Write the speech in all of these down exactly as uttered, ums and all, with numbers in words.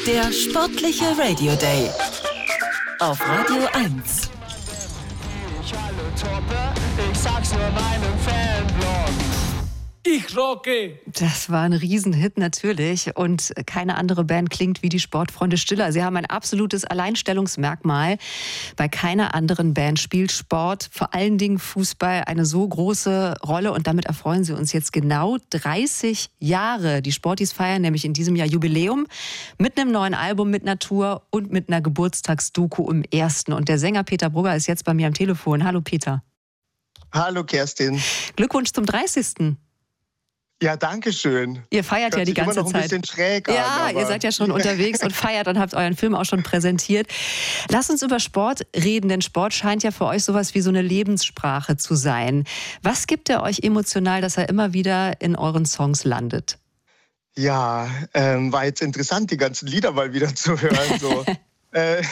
Der sportliche Radio Day auf Radio eins. Ich sag's nur meinem Fanblog. Ich rocke! Das war ein Riesenhit natürlich und keine andere Band klingt wie die Sportfreunde Stiller. Sie haben ein absolutes Alleinstellungsmerkmal. Bei keiner anderen Band spielt Sport, vor allen Dingen Fußball, eine so große Rolle und damit erfreuen sie uns jetzt genau dreißig Jahre. Die Sportis feiern nämlich in diesem Jahr Jubiläum mit einem neuen Album, mit einer Tour und mit einer Geburtstagsdoku im ersten. Und der Sänger Peter Brugger ist jetzt bei mir am Telefon. Hallo Peter. Hallo Kerstin. Glückwunsch zum dreißigsten Ja, danke schön. Ihr feiert Hört ja die sich ganze immer noch Zeit. Ein bisschen schräg an, ja, aber ihr seid ja schon unterwegs und feiert und habt euren Film auch schon präsentiert. Lasst uns über Sport reden, denn Sport scheint ja für euch sowas wie so eine Lebenssprache zu sein. Was gibt er euch emotional, dass er immer wieder in euren Songs landet? Ja, ähm, war jetzt interessant, die ganzen Lieder mal wieder zu hören. So. Äh,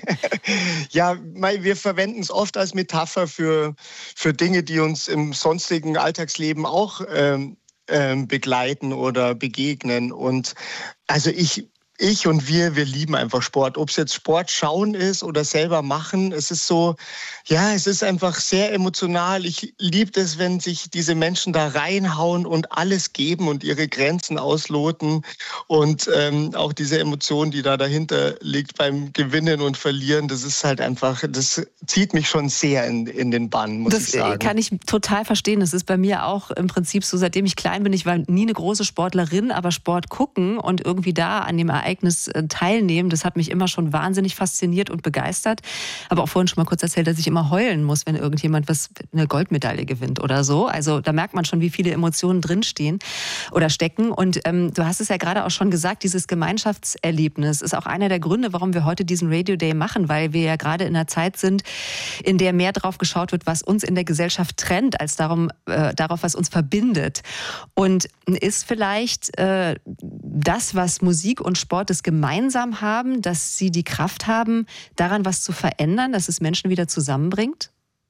ja, wir verwenden es oft als Metapher für, für Dinge, die uns im sonstigen Alltagsleben auch ähm, ähm, begleiten oder begegnen. Und also ich, ich und wir, wir lieben einfach Sport. Ob es jetzt Sport schauen ist oder selber machen, es ist so, ja, es ist einfach sehr emotional. Ich liebe es, wenn sich diese Menschen da reinhauen und alles geben und ihre Grenzen ausloten. Und ähm, auch diese Emotion, die da dahinter liegt beim Gewinnen und Verlieren, das ist halt einfach, das zieht mich schon sehr in, in den Bann, muss das ich sagen. Das kann ich total verstehen. Das ist bei mir auch im Prinzip so, seitdem ich klein bin. Ich war nie eine große Sportlerin, aber Sport gucken und irgendwie da an dem Ereignis teilnehmen, das hat mich immer schon wahnsinnig fasziniert und begeistert. Aber auch vorhin schon mal kurz erzählt, dass ich immer heulen muss, wenn irgendjemand was, eine Goldmedaille gewinnt oder so. Also da merkt man schon, wie viele Emotionen drinstehen oder stecken. Und ähm, du hast es ja gerade auch schon gesagt, dieses Gemeinschaftserlebnis ist auch einer der Gründe, warum wir heute diesen Radio Day machen, weil wir ja gerade in einer Zeit sind, in der mehr drauf geschaut wird, was uns in der Gesellschaft trennt, als darum, äh, darauf, was uns verbindet. Und ist vielleicht äh, das, was Musik und Sport es gemeinsam haben, dass sie die Kraft haben, daran was zu verändern, dass es Menschen wieder zusammenbringt?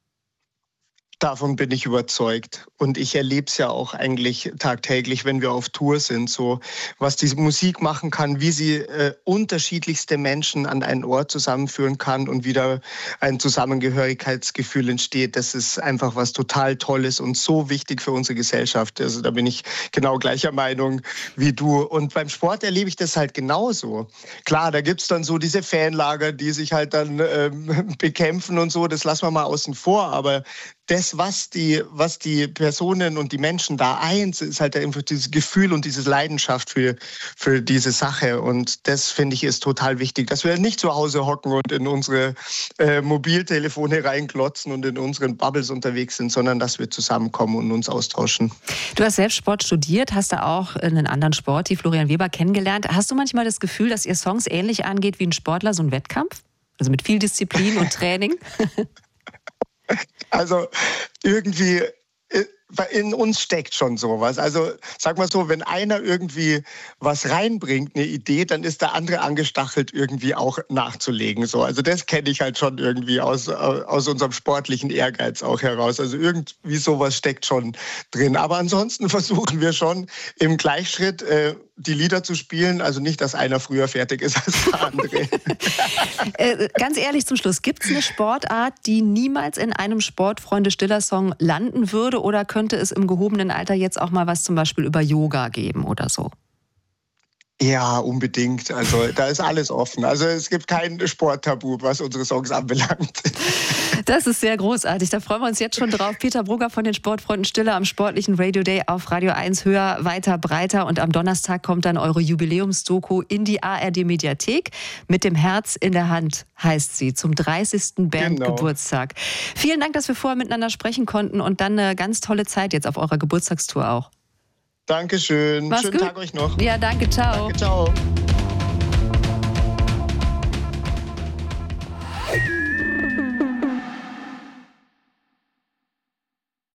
Davon bin ich überzeugt. Und ich erlebe es ja auch eigentlich tagtäglich, wenn wir auf Tour sind, so was diese Musik machen kann, wie sie äh, unterschiedlichste Menschen an einen Ort zusammenführen kann und wieder ein Zusammengehörigkeitsgefühl entsteht. Das ist einfach was total Tolles und so wichtig für unsere Gesellschaft. Also da bin ich genau gleicher Meinung wie du. Und beim Sport erlebe ich das halt genauso. Klar, da gibt es dann so diese Fanlager, die sich halt dann ähm, bekämpfen und so. Das lassen wir mal außen vor. Aber das, was die, was die Personen und die Menschen da eins, ist halt einfach dieses Gefühl und diese Leidenschaft für, für diese Sache. Und das, finde ich, ist total wichtig, dass wir nicht zu Hause hocken und in unsere äh, Mobiltelefone reinklotzen und in unseren Bubbles unterwegs sind, sondern dass wir zusammenkommen und uns austauschen. Du hast selbst Sport studiert, hast da auch einen anderen Sport, die Florian Weber, kennengelernt. Hast du manchmal das Gefühl, dass ihr Songs ähnlich angeht wie ein Sportler, so ein Wettkampf? Also mit viel Disziplin und Training? Also irgendwie in uns steckt schon sowas. Also sag mal so, wenn einer irgendwie was reinbringt, eine Idee, dann ist der andere angestachelt, irgendwie auch nachzulegen. So. Also das kenne ich halt schon irgendwie aus, aus unserem sportlichen Ehrgeiz auch heraus. Also irgendwie sowas steckt schon drin. Aber ansonsten versuchen wir schon im Gleichschritt äh, die Lieder zu spielen. Also nicht, dass einer früher fertig ist als der andere. äh, ganz ehrlich zum Schluss, gibt es eine Sportart, die niemals in einem Sportfreunde-Stiller-Song landen würde, oder könnte es im gehobenen Alter jetzt auch mal was zum Beispiel über Yoga geben oder so? Ja, unbedingt. Also da ist alles offen. Also es gibt kein Sporttabu, was unsere Songs anbelangt. Das ist sehr großartig. Da freuen wir uns jetzt schon drauf. Peter Brugger von den Sportfreunden Stiller am sportlichen Radio Day auf Radio eins. Höher, weiter, breiter. Und am Donnerstag kommt dann eure Jubiläumsdoku in die A R D-Mediathek. Mit dem Herz in der Hand heißt sie. Zum dreißigsten Bandgeburtstag. Genau. Vielen Dank, dass wir vorher miteinander sprechen konnten. Und dann eine ganz tolle Zeit jetzt auf eurer Geburtstagstour auch. Dankeschön. Mach's Schönen gut. Tag euch noch. Ja, danke. Ciao. Danke, ciao.